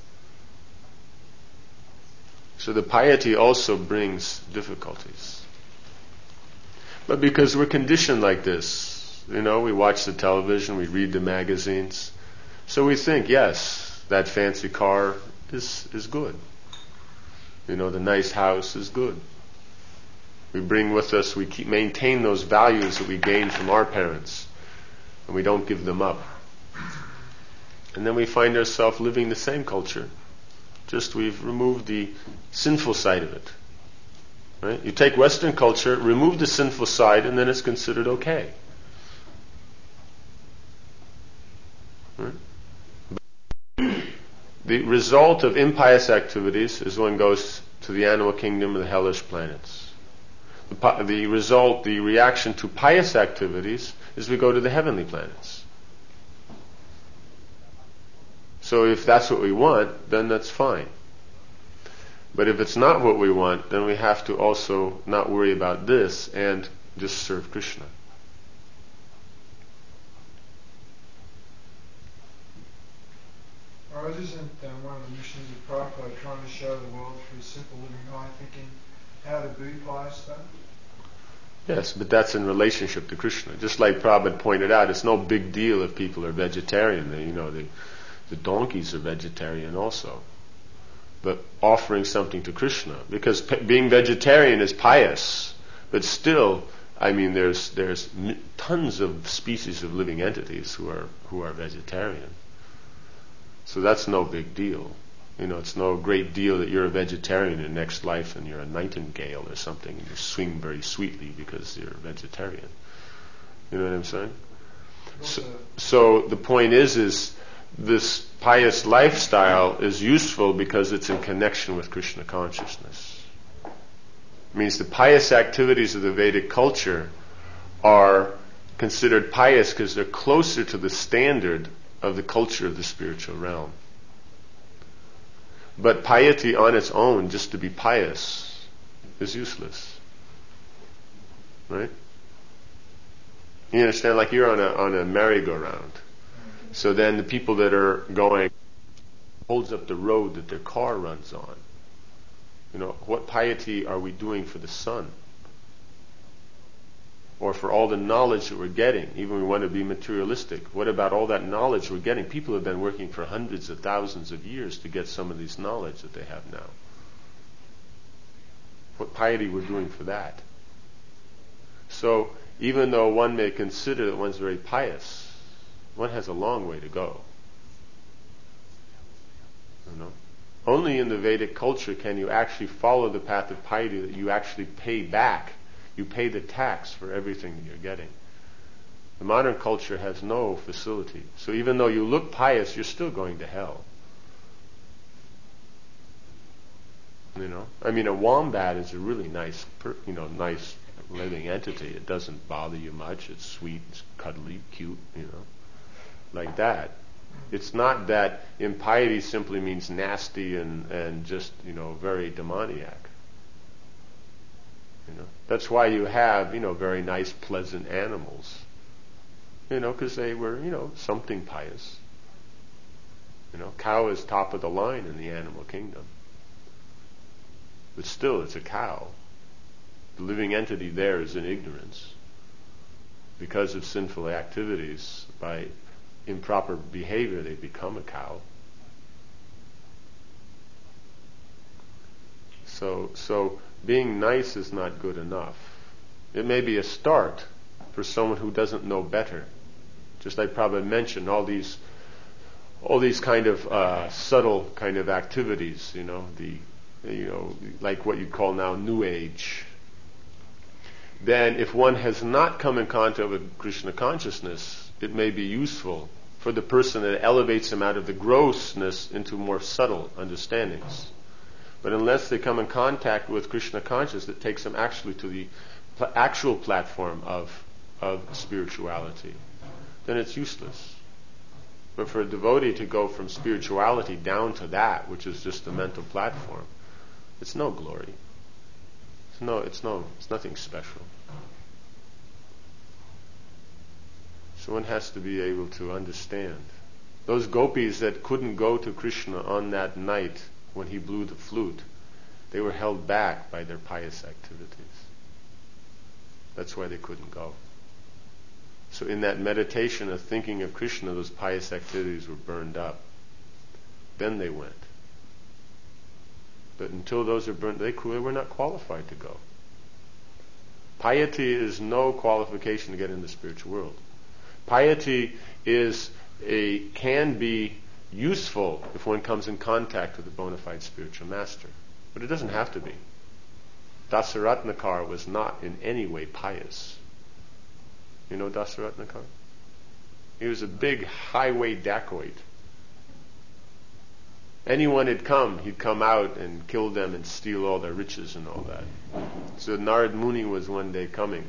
So the piety also brings difficulties. But because we're conditioned like this, you know, we watch the television, we read the magazines, so we think, yes, that fancy car is, is good. You know, the nice house is good. We bring with us, we keep maintain those values that we gained from our parents, and we don't give them up. And then we find ourselves living the same culture, just we've removed the sinful side of it. Right? You take Western culture, remove the sinful side, and then it's considered okay. Right? The result of impious activities is one goes to the animal kingdom or the hellish planets. The, the result, the reaction to pious activities is we go to the heavenly planets. So if that's what we want, then that's fine. But if it's not what we want, then we have to also not worry about this and just serve Krishna. Or isn't um, one of the missions of Prabhupada trying to show the world through simple living high thinking how to be pious though? Yes, but that's in relationship to Krishna. Just like Prabhupada pointed out, it's no big deal if people are vegetarian. They, you know, the, the donkeys are vegetarian also. But offering something to Krishna, because p- being vegetarian is pious, but still, I mean, there's there's m- tons of species of living entities who are who are vegetarian. So that's no big deal. You know, it's no great deal that you're a vegetarian in the next life and you're a nightingale or something and you swing very sweetly because you're a vegetarian. You know what I'm saying? So, so the point is, is this pious lifestyle is useful because it's in connection with Krishna consciousness. It means the pious activities of the Vedic culture are considered pious because they're closer to the standard of the culture of the spiritual realm. But piety on its own, just to be pious, is useless. Right? You understand? Like you're on a on a merry-go-round. So then the people that are going holds up the road that their car runs on. You know, what piety are we doing for the sun? Or for all the knowledge that we're getting, even we want to be materialistic. What about all that knowledge we're getting? People have been working for hundreds of thousands of years to get some of this knowledge that they have now. What piety we're doing for that. So, even though one may consider that one's very pious, one has a long way to go. You know? Only in the Vedic culture can you actually follow the path of piety that you actually pay back. You pay the tax for everything that you're getting. The modern culture has no facility. So even though you look pious, you're still going to hell. You know, I mean, a wombat is a really nice, per, you know, nice living entity. It doesn't bother you much. It's sweet, it's cuddly, cute, you know, like that. It's not that impiety simply means nasty and, and just, you know, very demoniac. You know, that's why you have, you know, very nice, pleasant animals. You know, because they were, you know, something pious. You know, cow is top of the line in the animal kingdom. But still, it's a cow. The living entity there is in ignorance. Because of sinful activities, by improper behavior, they become a cow. So, so being nice is not good enough. It may be a start for someone who doesn't know better. Just like Prabhupada mentioned, all these, all these kind of uh, subtle kind of activities, you know, the, you know, like what you call now New Age. Then, if one has not come in contact with Krishna consciousness, it may be useful for the person that elevates him out of the grossness into more subtle understandings. But unless they come in contact with Krishna consciousness, it takes them actually to the pl- actual platform of of spirituality, then it's useless. But for a devotee to go from spirituality down to that, which is just the mental platform, it's no glory. It's no, it's no, it's nothing special. So one has to be able to understand. Those gopis that couldn't go to Krishna on that night when he blew the flute, they were held back by their pious activities. That's why they couldn't go. So in that meditation of thinking of Krishna, those pious activities were burned up. Then they went. But until those are burned, they, they were not qualified to go. Piety is no qualification to get in the spiritual world. Piety is a can be useful if one comes in contact with a bona fide spiritual master. But it doesn't have to be. Dasaratnakar was not in any way pious. You know Dasaratnakar? He was a big highway dacoit. Anyone had come, he'd come out and kill them and steal all their riches and all that. So Narad Muni was one day coming.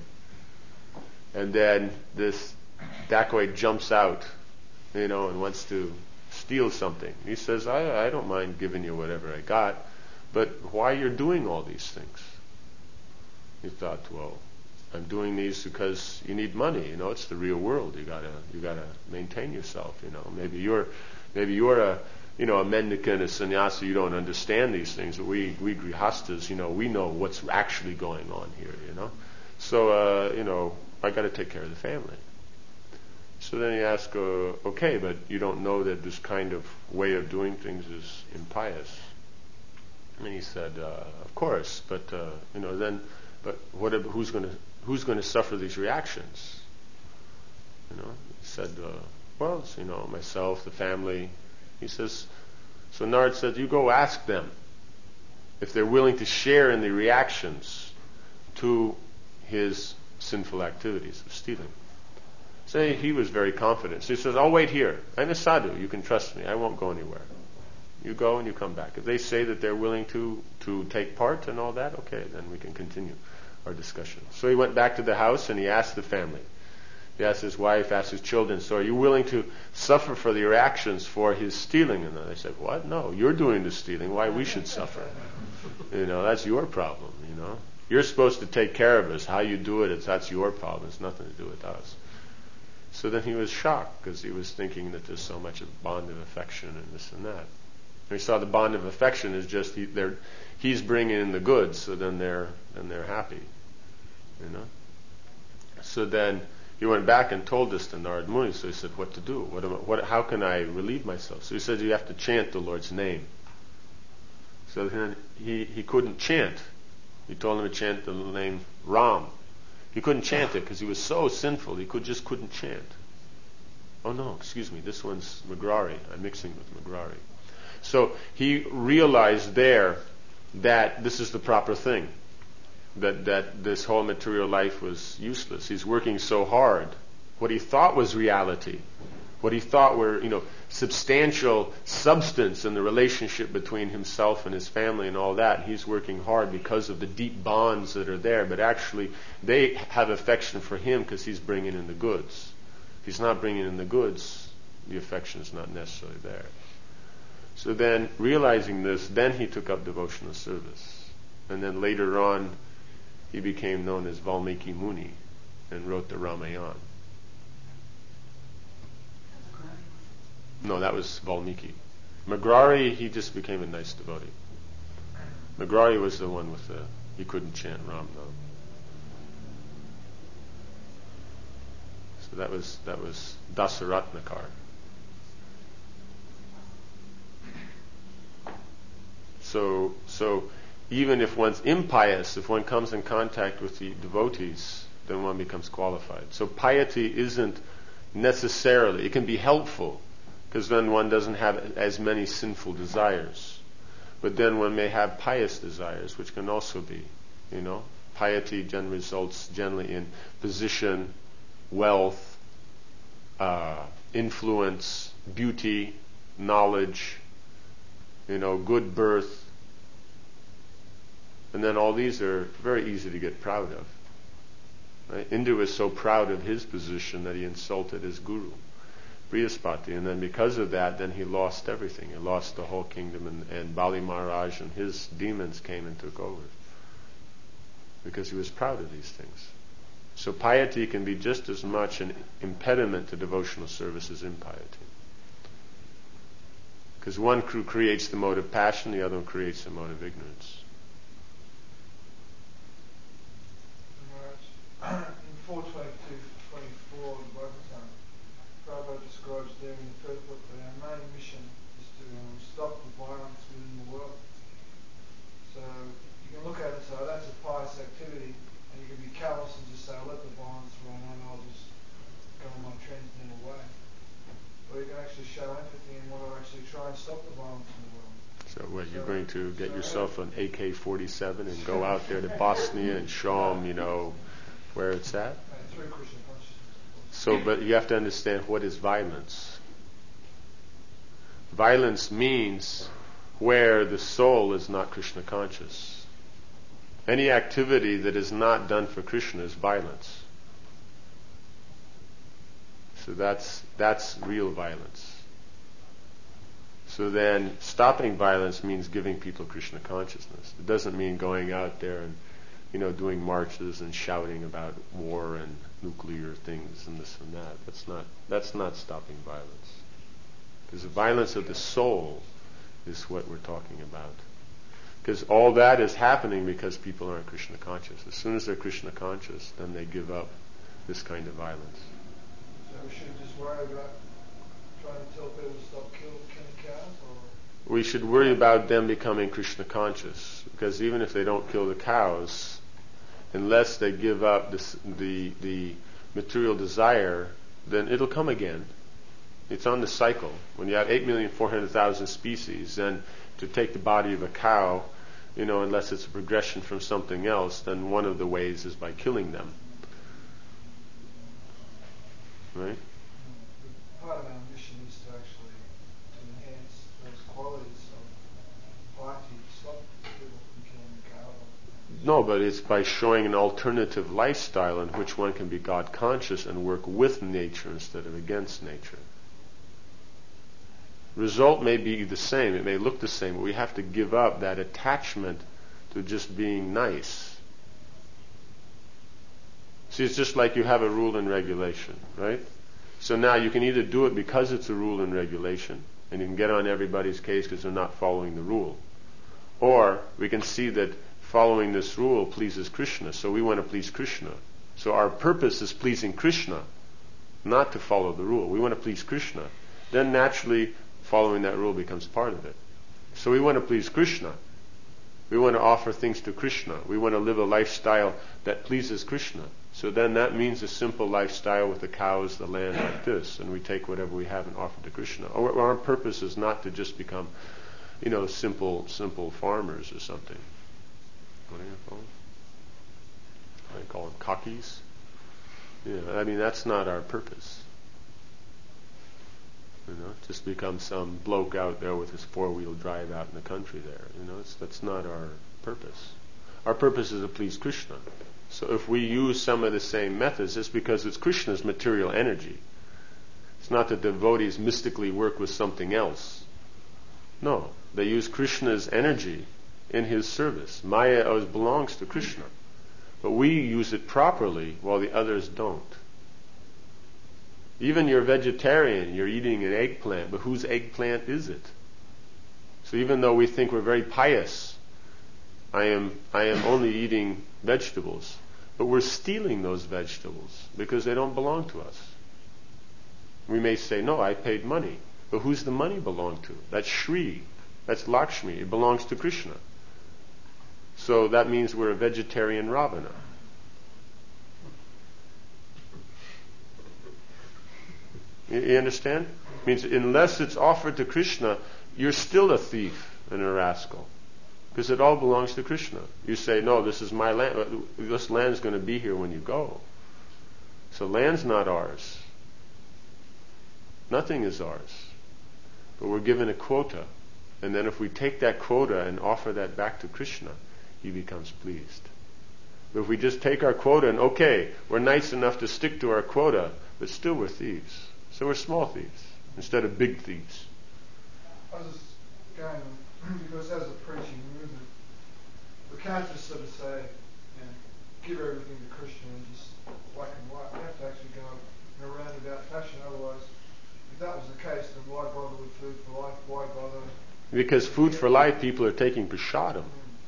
And then this dacoit jumps out, you know, and wants to steal something. He says, I, I don't mind giving you whatever I got, but why you're doing all these things? He thought, well, I'm doing these because you need money. You know, it's the real world. You gotta, you gotta maintain yourself. You know, maybe you're, maybe you're a, you know, a mendicant, a sannyasi. You don't understand these things, but we, we grihastas, you know, we know what's actually going on here. You know, so uh, you know, I got to take care of the family. So then he asked, uh, okay, but you don't know that this kind of way of doing things is impious. And he said, uh, of course, but uh, you know, then, but what? Who's going to Who's going to suffer these reactions? You know, he said, uh, well, it's, you know, myself, the family. He says, so Narad said, you go ask them if they're willing to share in the reactions to his sinful activities of stealing. So he was very confident. So he says, I'll wait here. I'm a sadhu. You can trust me. I won't go anywhere. You go and you come back. If they say that they're willing to, to take part and all that, okay, then we can continue our discussion. So he went back to the house and he asked the family. He asked his wife, asked his children, so are you willing to suffer for the reactions for his stealing? And they said, what? No, you're doing the stealing. Why we should suffer? You know, that's your problem, you know. You're supposed to take care of us. How you do it, it's, that's your problem. It's nothing to do with us. So then he was shocked because he was thinking that there's so much of bond of affection and this and that. And he saw the bond of affection is just he, they're, he's bringing in the goods, so then they're then they're happy, you know. So then he went back and told this to Narad Muni. So he said, "What to do? What, am I, what? How can I relieve myself?" So he said, "You have to chant the Lord's name." So then he he couldn't chant. He told him to chant the name Ram. He couldn't chant it because he was so sinful. He could just couldn't chant. Oh no, excuse me. This one's Magrari. I'm mixing with Magrari. So he realized there that this is the proper thing. That that this whole material life was useless. He's working so hard. What he thought was reality, what he thought were, you know, substantial substance in the relationship between himself and his family and all that, he's working hard because of the deep bonds that are there. But actually, they have affection for him because he's bringing in the goods. If he's not bringing in the goods, the affection is not necessarily there. So then, realizing this, then he took up devotional service. And then later on, he became known as Valmiki Muni and wrote the Ramayana. No, that was Valmiki. Magrari, he just became a nice devotee. Magrari was the one with the, he couldn't chant Ram Nam. So that was, that was Dasaratnakar. So, so even if one's impious, if one comes in contact with the devotees, then one becomes qualified. So piety isn't necessarily, it can be helpful, because then one doesn't have as many sinful desires. But then one may have pious desires, which can also be, you know. Piety generally results generally in position, wealth, uh, influence, beauty, knowledge, you know, good birth. And then all these are very easy to get proud of. Right? Indu was so proud of his position that he insulted his guru, Brihaspati, and then because of that, then he lost everything. He lost the whole kingdom, and, and Bali Maharaj and his demons came and took over because he was proud of these things. So piety can be just as much an impediment to devotional service as impiety. Because one crew creates the mode of passion, the other one creates the mode of ignorance. In four twenty-two twenty-four, the Bhagavatam, Prabhupada describes there in the first book that our main mission is to um, stop the violence within the world. So you can look at it and say, oh, that's a pious activity, and you can be callous and just say, I'll let the violence run on, I'll just go on my transcendental way. Or you can actually show empathy and want to actually try and stop the violence in the world. So what, you're So- going to get so- yourself an A K forty-seven and go out there to Bosnia and show them, you know, where it's at? Uh, through Krishna consciousness. So, but you have to understand, what is violence? Violence means where the soul is not Krishna conscious. Any activity that is not done for Krishna is violence. So that's that's real violence. So then stopping violence means giving people Krishna consciousness. It doesn't mean going out there and, you know, doing marches and shouting about war and nuclear things and this and that. That's not that's not stopping violence. Because the violence of the soul is what we're talking about. Because all that is happening because people aren't Krishna conscious. As soon as they're Krishna conscious, then they give up this kind of violence. So we should just worry about trying to tell people to stop kill, killing cows, or We should worry about them becoming Krishna conscious. Because even if they don't kill the cows, unless they give up this, the the material desire, then it'll come again. It's on the cycle. When you have eight million four hundred thousand species, then to take the body of a cow, you know, unless it's a progression from something else, then one of the ways is by killing them. Right? part of our mission is to actually to enhance those qualities of piety, to stop people from killing the cow. No, but it's by showing an alternative lifestyle in which one can be God conscious and work with nature instead of against nature. Result may be the same, it may look the same, but we have to give up that attachment to just being nice. See, it's just like you have a rule and regulation, right? So now you can either do it because it's a rule and regulation, and you can get on everybody's case because they're not following the rule. Or we can see that following this rule pleases Krishna, so we want to please Krishna. So our purpose is pleasing Krishna, not to follow the rule. We want to please Krishna. Then naturally, following that rule becomes part of it. So we want to please Krishna. We want to offer things to Krishna. We want to live a lifestyle that pleases Krishna. So then that means a simple lifestyle with the cows, the land, like this, and we take whatever we have and offer to Krishna. Our, our purpose is not to just become, you know, simple, simple farmers or something. What do you call them? I call them cockies. Yeah, I mean that's not our purpose. You know, just become some bloke out there with his four-wheel drive out in the country there. You know, it's, that's not our purpose. Our purpose is to please Krishna. So if we use some of the same methods, it's because it's Krishna's material energy. It's not that devotees mystically work with something else. No, they use Krishna's energy in his service. Maya always belongs to Krishna. But we use it properly while the others don't. Even you're vegetarian, you're eating an eggplant, but whose eggplant is it? So even though we think we're very pious, I am I am only eating vegetables, but we're stealing those vegetables because they don't belong to us. We may say, no, I paid money, but who's the money belong to? That's Shri, that's Lakshmi, it belongs to Krishna. So that means we're a vegetarian Ravana. You, you understand? It means unless it's offered to Krishna, you're still a thief and a rascal. Because it all belongs to Krishna. You say, no, this is my land. This land's going to be here when you go. So land's not ours. Nothing is ours. But we're given a quota. And then if we take that quota and offer that back to Krishna, he becomes pleased. But if we just take our quota and, okay, we're nice enough to stick to our quota, but still we're thieves. So we're small thieves instead of big thieves. I was just going, because as a preaching movement, we can't just sort of say, you know, give everything to Krishna and just black and white. We have to actually go in a roundabout fashion. Otherwise, if that was the case, then why bother with food for life? Why bother? Because food for life, people are taking prasadam.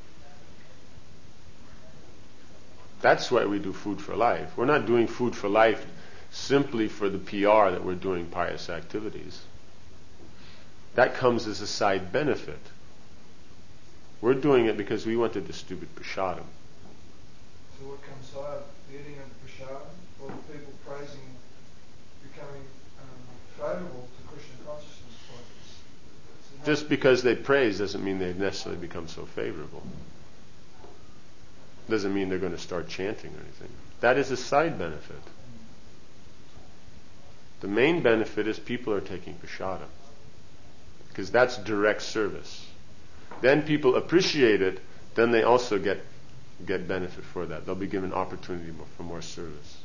That's why we do food for life. We're not doing food for life simply for the P R that we're doing pious activities. That comes as a side benefit. We're doing it because we want to distribute prasadam. So what comes out, the eating of the prasadam, or the people praising, becoming um, favourable to Krishna consciousness? Like it's, it's Just because they praise doesn't mean they necessarily become so favorable. Doesn't mean they're going to start chanting or anything. That is a side benefit. The main benefit is people are taking prasadam, because that's direct service. Then people appreciate it, then they also get get benefit for that. They'll be given opportunity more, for more service.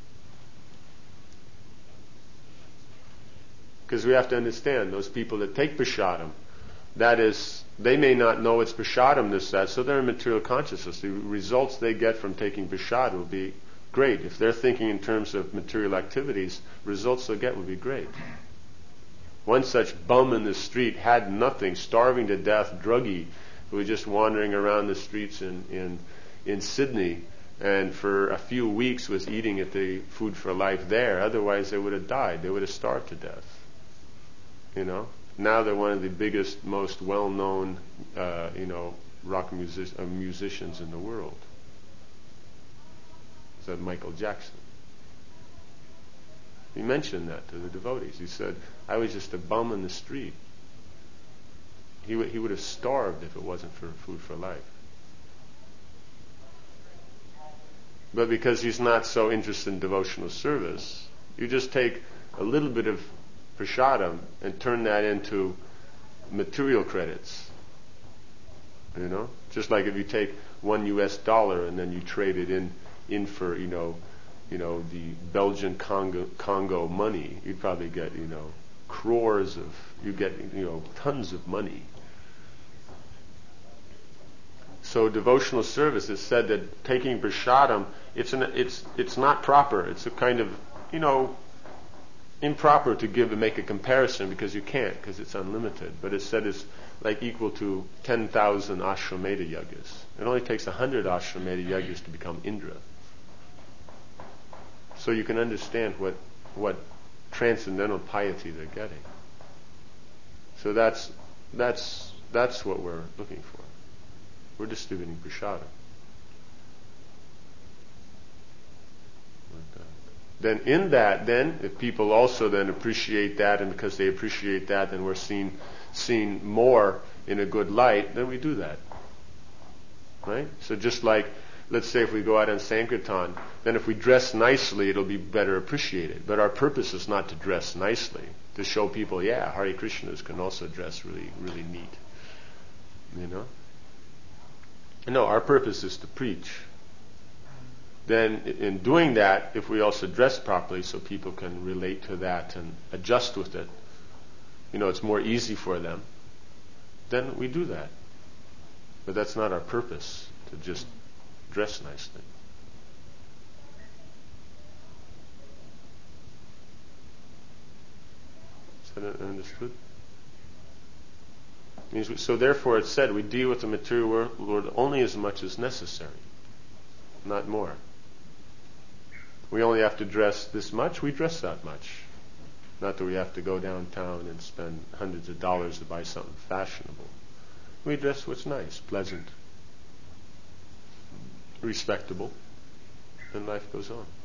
Because we have to understand, those people that take prasadam, that is, they may not know it's prasadam, this, that, so they're in material consciousness. The results they get from taking prasadam will be great. If they're thinking in terms of material activities, results they'll get will be great. One such bum in the street had nothing, starving to death, druggie, who was just wandering around the streets in, in, in Sydney, and for a few weeks was eating at the Food for Life there. Otherwise they would have died. They would have starved to death. You know? Now they're one of the biggest, most well-known, uh, you know, rock music- uh, musicians in the world. So Michael Jackson. He mentioned that to the devotees. He said, I was just a bum in the street. He, w- he would have starved if it wasn't for Food for Life. But because he's not so interested in devotional service, you just take a little bit of prasadam and turn that into material credits. You know? Just like if you take one U S dollar and then you trade it in, in for, you know, you know, the Belgian Congo, Congo money, you'd probably get, you know, crores of, you get, you know, tons of money. So devotional service is said that taking prasadam, it's an, it's it's not proper. It's a kind of, you know, improper to give and make a comparison because you can't, because it's unlimited. But it's said it's like equal to ten thousand Ashwamedha yagas. It only takes one hundred Ashwamedha yagas to become Indra. So you can understand what what transcendental piety they're getting. So that's that's that's what we're looking for. We're distributing prasadam. Like that. Then in that, then if people also then appreciate that, and because they appreciate that, then we're seen seen more in a good light, then we do that. Right? So just like, let's say if we go out on Sankirtan, then if we dress nicely, it'll be better appreciated. But our purpose is not to dress nicely, to show people, yeah, Hare Krishnas can also dress really, really neat. You know? No, our purpose is to preach. Then in doing that, if we also dress properly so people can relate to that and adjust with it, you know, it's more easy for them, then we do that. But that's not our purpose, to just dress nicely. Is that understood? Means, so therefore it's said we deal with the material world only as much as necessary, not more. We only have to dress this much, we dress that much. Not that we have to go downtown and spend hundreds of dollars to buy something fashionable. We dress what's nice, pleasant. respectable, then life goes on.